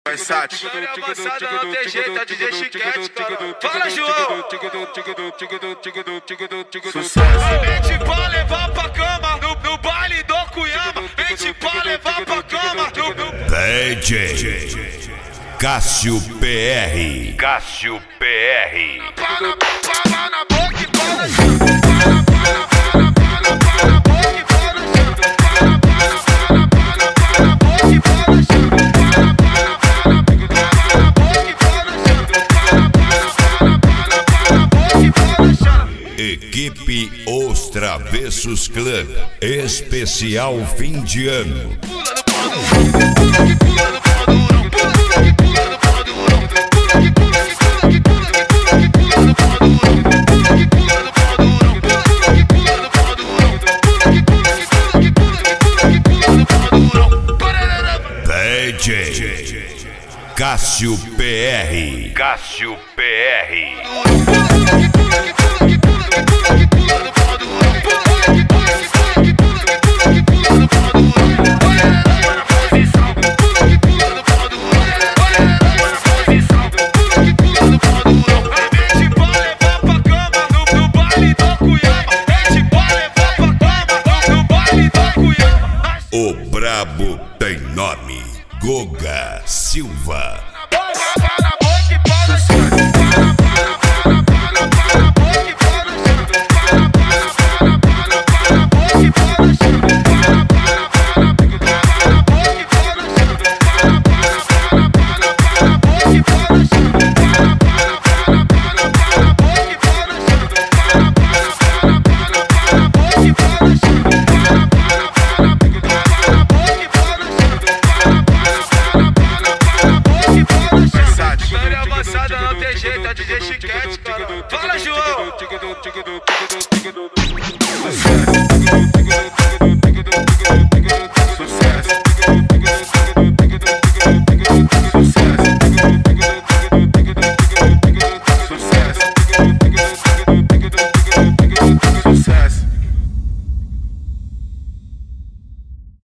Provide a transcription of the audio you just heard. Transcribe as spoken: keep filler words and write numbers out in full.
Versace. Avançada não tem jeito, é D J Chiquete, cara. Fala, João! Sucesso. Mente pra levar pra cama, no, no baile do Cuyama. Mente pra levar pra cama, no, no... D J Cássio P R. Cássio P R. Para, para na boca e para na chão. Para, para, para, para, para na boca e para na chão. Para, para, para, para, para na boca e para na chão. Para, para, para, para na boca e para na chão. Para, para, para, para, para na boca e para na chão. Equipe Os Travessos Clã. Especial fim de ano. Pula no pau do rão, pula que pula no pau do rão, pula que pula no pau do rão, pula que pula que pula que pula que pula que pula no pau do rão, pula que pula no pau do rão, pula que pula no pau do rão, pula que pula que pula que pula que pula que pula no pau do rão. D J Cássio P R. Cássio P R. Pula que pula que pula que pula que pula que pula no pau do rão, pula que pula que pula que pula que pula que pula no pau do rão. O brabo tem nome, Goga Silva. Avançada não tem jeito, é D J Chiquete, cara. Fala, João! Sucesso.